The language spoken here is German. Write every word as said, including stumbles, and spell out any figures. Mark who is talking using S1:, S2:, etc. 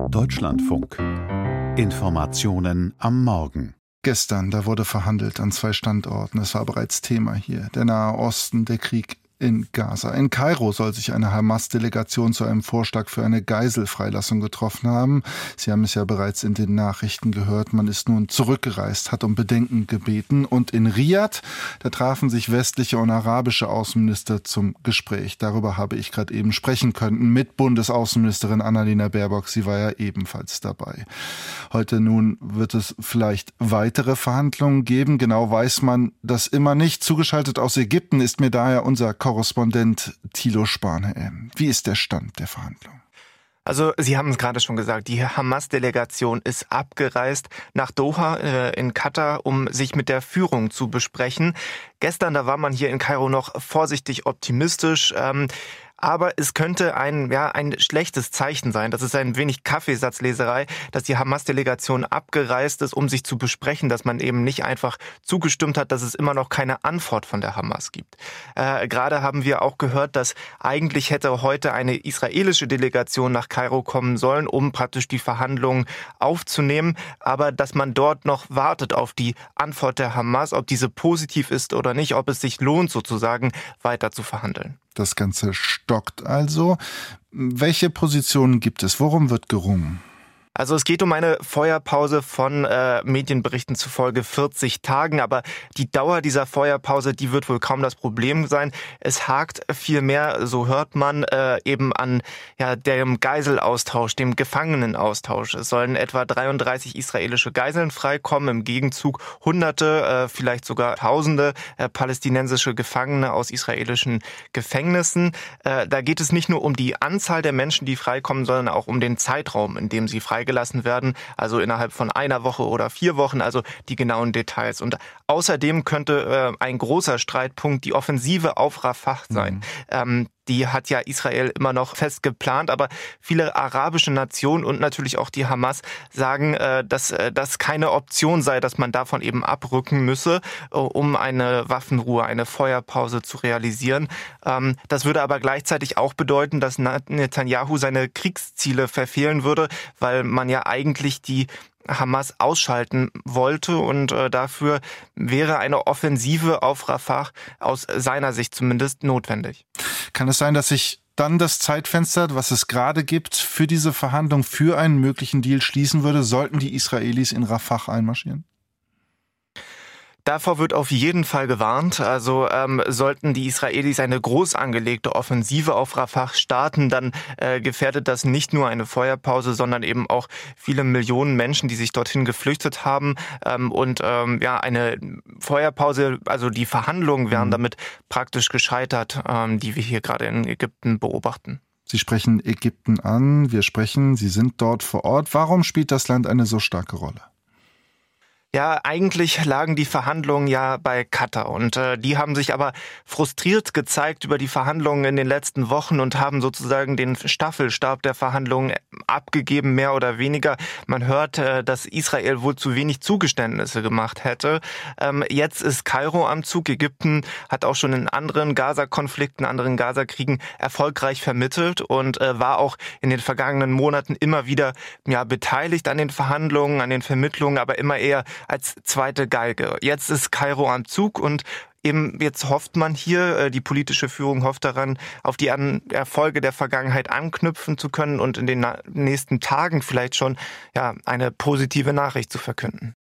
S1: Deutschlandfunk. Informationen am Morgen.
S2: Gestern, da wurde verhandelt an zwei Standorten. Es war bereits Thema hier. Der Nahe Osten, der Krieg in Gaza. In Kairo soll sich eine Hamas-Delegation zu einem Vorschlag für eine Geiselfreilassung getroffen haben. Sie haben es ja bereits in den Nachrichten gehört. Man ist nun zurückgereist, hat um Bedenken gebeten. Und in Riad, da trafen sich westliche und arabische Außenminister zum Gespräch. Darüber habe ich gerade eben sprechen können mit Bundesaußenministerin Annalena Baerbock. Sie war ja ebenfalls dabei. Heute nun wird es vielleicht weitere Verhandlungen geben. Genau weiß man das immer nicht. Zugeschaltet aus Ägypten ist mir daher unser Korrespondent Thilo Spanhe. Wie ist der Stand der Verhandlungen?
S3: Also Sie haben es gerade schon gesagt, die Hamas-Delegation ist abgereist nach Doha äh, in Katar, um sich mit der Führung zu besprechen. Gestern, da war man hier in Kairo noch vorsichtig optimistisch. Ähm, Aber es könnte ein, ja, ein schlechtes Zeichen sein. Das ist ein wenig Kaffeesatzleserei, dass die Hamas-Delegation abgereist ist, um sich zu besprechen, dass man eben nicht einfach zugestimmt hat, dass es immer noch keine Antwort von der Hamas gibt. Äh, gerade haben wir auch gehört, dass eigentlich hätte heute eine israelische Delegation nach Kairo kommen sollen, um praktisch die Verhandlungen aufzunehmen. Aber dass man dort noch wartet auf die Antwort der Hamas, ob diese positiv ist oder nicht, ob es sich lohnt, sozusagen weiter zu verhandeln.
S2: Das Ganze stockt also. Welche Positionen gibt es? Worum wird gerungen?
S3: Also es geht um eine Feuerpause von äh, Medienberichten zufolge vierzig Tagen, aber die Dauer dieser Feuerpause, die wird wohl kaum das Problem sein. Es hakt vielmehr, so hört man, äh, eben an ja, dem Geiselaustausch, dem Gefangenenaustausch. Es sollen etwa dreiunddreißig israelische Geiseln freikommen, im Gegenzug Hunderte, äh, vielleicht sogar Tausende äh, palästinensische Gefangene aus israelischen Gefängnissen. Äh, da geht es nicht nur um die Anzahl der Menschen, die freikommen, sondern auch um den Zeitraum, in dem sie freigelassen werden, also innerhalb von einer Woche oder vier Wochen, also die genauen Details. Und außerdem könnte äh, ein großer Streitpunkt die Offensive auf Rafah sein. Mhm. Ähm, Die hat ja Israel immer noch fest geplant, aber viele arabische Nationen und natürlich auch die Hamas sagen, dass das keine Option sei, dass man davon eben abrücken müsse, um eine Waffenruhe, eine Feuerpause zu realisieren. Das würde aber gleichzeitig auch bedeuten, dass Netanyahu seine Kriegsziele verfehlen würde, weil man ja eigentlich die Hamas ausschalten wollte und äh, dafür wäre eine Offensive auf Rafah aus seiner Sicht zumindest notwendig.
S2: Kann es sein, dass sich dann das Zeitfenster, was es gerade gibt, für diese Verhandlung, für einen möglichen Deal schließen würde, sollten die Israelis in Rafah einmarschieren?
S3: Davor wird auf jeden Fall gewarnt. Also ähm, sollten die Israelis eine groß angelegte Offensive auf Rafah starten, dann äh, gefährdet das nicht nur eine Feuerpause, sondern eben auch viele Millionen Menschen, die sich dorthin geflüchtet haben. Ähm, und ähm, ja, eine Feuerpause, also die Verhandlungen wären damit praktisch gescheitert, ähm, die wir hier gerade in Ägypten beobachten.
S2: Sie sprechen Ägypten an, wir sprechen, Sie sind dort vor Ort. Warum spielt das Land eine so starke Rolle?
S3: Ja, eigentlich lagen die Verhandlungen ja bei Katar und äh, die haben sich aber frustriert gezeigt über die Verhandlungen in den letzten Wochen und haben sozusagen den Staffelstab der Verhandlungen abgegeben, mehr oder weniger. Man hört, äh, dass Israel wohl zu wenig Zugeständnisse gemacht hätte. Ähm, jetzt ist Kairo am Zug. Ägypten hat auch schon in anderen Gaza-Konflikten, anderen Gaza-Kriegen erfolgreich vermittelt und äh, war auch in den vergangenen Monaten immer wieder ja beteiligt an den Verhandlungen, an den Vermittlungen, aber immer eher als zweite Geige. Jetzt ist Kairo am Zug und eben jetzt hofft man hier, die politische Führung hofft daran, auf die Erfolge der Vergangenheit anknüpfen zu können und in den nächsten Tagen vielleicht schon ja eine positive Nachricht zu verkünden.